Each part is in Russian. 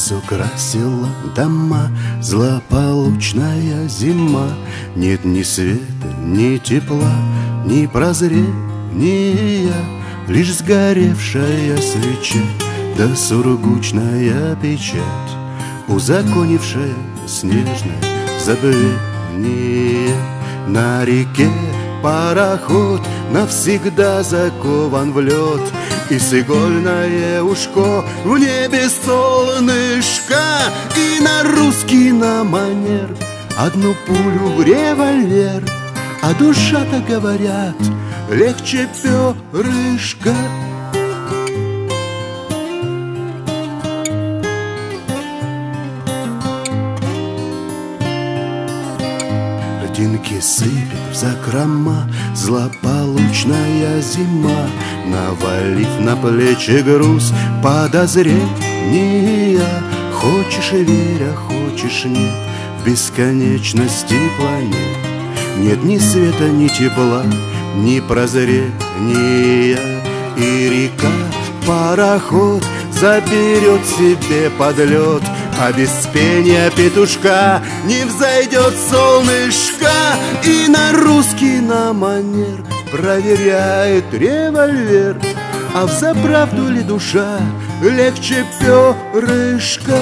Разукрасила дома злополучная зима. Нет ни света, ни тепла, ни прозрения, лишь сгоревшая свеча да сургучная печать, узаконившая снежное забвение. На реке пароход навсегда закован в лед, и с игольное ушко в небе солнышко, и на русский на манер одну пулю в револьвер, а душа-то, говорят, легче перышка. Льдинки сыпет в закрома злополучная зима, навалив на плечи груз подозрения. Хочешь верь, а хочешь нет, в бесконечности планет нет ни света, ни тепла, ни прозрения. И река пароход заберет себе под лед, а без пения петушка не взойдет солнышко. И на русский на манер проверяет револьвер, а взаправду ли душа легче перышка?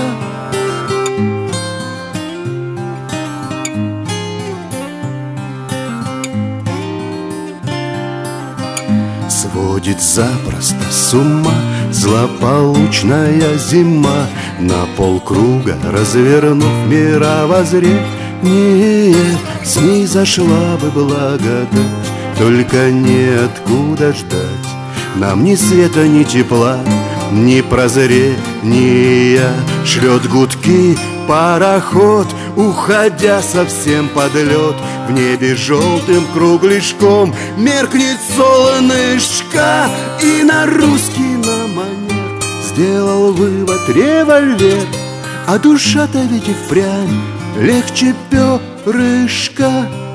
Сводит запросто с ума злополучная зима, на полкруга развернув мировоззрение. Снизошла бы благодать, только неоткуда ждать нам ни света, ни тепла, ни прозрения. Шлет гудки пароход, уходя совсем под лед, в небе желтым кругляшком меркнет солнышко. И на русский на манер сделал вывод револьвер, а душа-то ведь и впрямь легче перышка.